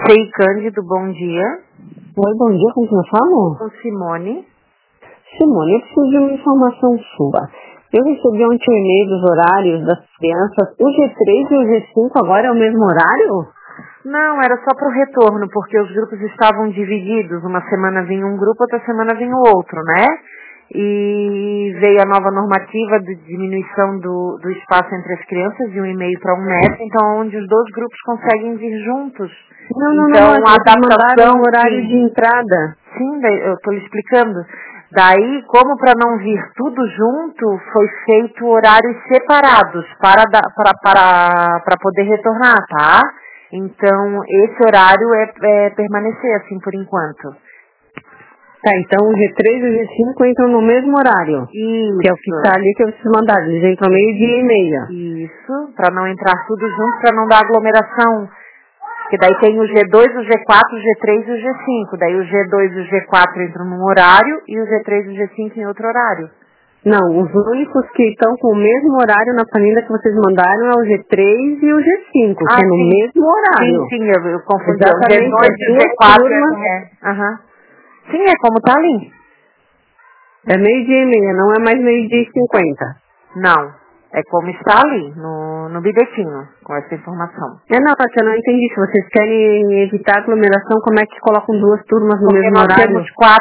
CI Cândido, bom dia. Oi, bom dia, com quem eu falo? Com Simone. Simone, eu preciso de uma informação sua. Eu recebi ontem um e-mail dos horários das crianças. O G3 e o G5 agora é o mesmo horário? Não, era só para o retorno, porque os grupos estavam divididos. Uma semana vinha um grupo, outra semana vinha o outro, né? E veio a nova normativa de diminuição do espaço entre as crianças de 1,5 para 1 metro, então onde os dois grupos conseguem vir juntos. Não, a adaptação o horário de entrada. Sim, eu estou lhe explicando. Daí, como para não vir tudo junto, foi feito horários separados para poder retornar, tá? Então, esse horário é permanecer assim por enquanto. Tá, então o G3 e o G5 entram no mesmo horário. Isso. Que é o que está ali que eu preciso mandar. Eles entram 12:30. Isso, para não entrar tudo junto, para não dar aglomeração. Porque daí tem o G2, o G4, o G3 e o G5. Daí o G2 e o G4 entram num horário e o G3 e o G5 em outro horário. Não, os únicos que estão com o mesmo horário na planilha que vocês mandaram é o G3 e o G5, que é no mesmo horário. Sim, eu confundi. Exatamente, O G2 e o G4 Sim, é como tá ali. É 12:30, não é mais 12:50. Não, é como está ali, no bilhetinho, com essa informação. Não, eu não entendi. Se vocês querem evitar aglomeração, como é que colocam duas turmas no mesmo horário?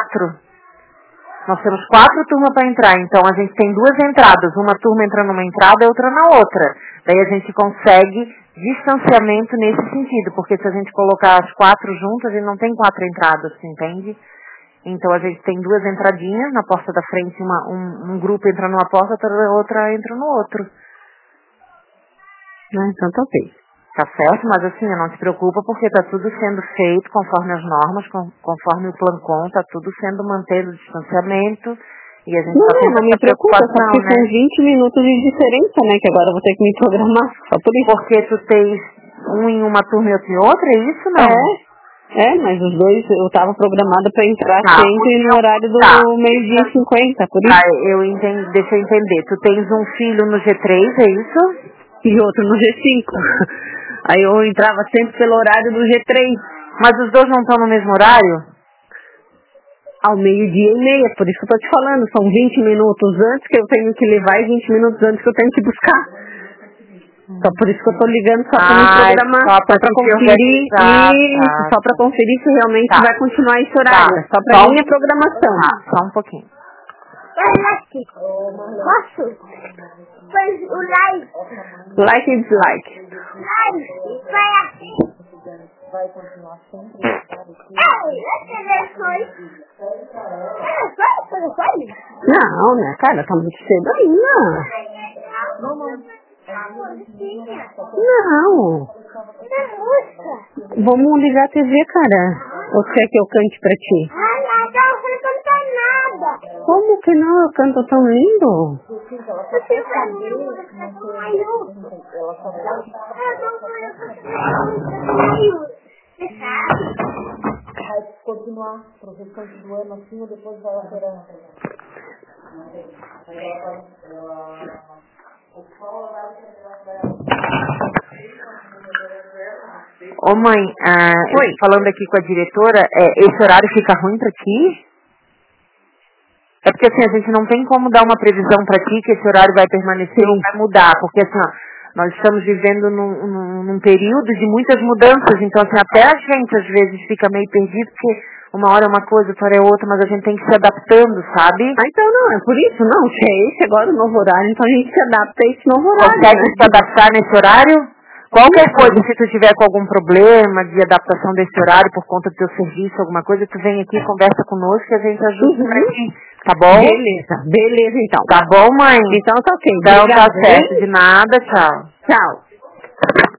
Nós temos 4 turmas para entrar, então a gente tem 2 entradas, uma turma entra numa entrada e outra na outra. Daí a gente consegue distanciamento nesse sentido, porque se a gente colocar as 4 juntas, a gente não tem 4 entradas, entende? Então a gente tem 2 entradinhas, na porta da frente um grupo entra numa porta, outra entra no outro. Então tá ok. Tá certo? Mas assim, não se preocupa porque tá tudo sendo feito conforme as normas, conforme o Plancon, tá tudo sendo mantido o distanciamento. E a gente não me preocupa, só que são 20 minutos de diferença, né? Que agora eu vou ter que me programar, só por isso. Porque tu tens um em uma turma e outro em outra, é isso, não? Mas os dois, eu tava programada para entrar sempre no horário do 12:50, por isso. Deixa eu entender. Tu tens um filho no G3, é isso? E outro no G5. Aí eu entrava sempre pelo horário do G3. Mas os dois não estão no mesmo horário? Ao 12:30, por isso que eu tô te falando. São 20 minutos antes que eu tenho que levar e 20 minutos antes que eu tenho que buscar. Só por isso que eu tô ligando só pra me programar, só pra conferir só pra conferir se realmente vai continuar esse horário. Só pra minha programação. Só um pouquinho. Posso? Pois o like. Like e dislike. Like, vai assim. Vai continuar sempre. Não, né, cara, tá muito cedo ainda. Não. Vamos ligar a TV, cara. Ou quer que eu cante pra ti? Você não canta nada. Como que não? Eu canto tão lindo. Vai continuar pro restante do ano assim ou depois vai alterando? Ô mãe, falando aqui com a diretora, esse horário fica ruim pra ti? É porque assim, a gente não tem como dar uma previsão pra ti que esse horário vai permanecer ou vai mudar, porque assim, nós estamos vivendo num período de muitas mudanças, então assim, até a gente às vezes fica meio perdido, porque uma hora é uma coisa, outra hora é outra, mas a gente tem que ir se adaptando, sabe? Então não, é por isso não, se é esse agora o novo horário, então a gente se adapta a esse novo horário. Consegue se adaptar nesse horário? Qualquer coisa, se tu tiver com algum problema de adaptação desse horário por conta do teu serviço, alguma coisa, tu vem aqui, conversa conosco e a gente ajuda pra ti, tá bom? Beleza então. Tá bom, mãe? Então tá ok. Então tá certo, de nada, tchau. Tchau.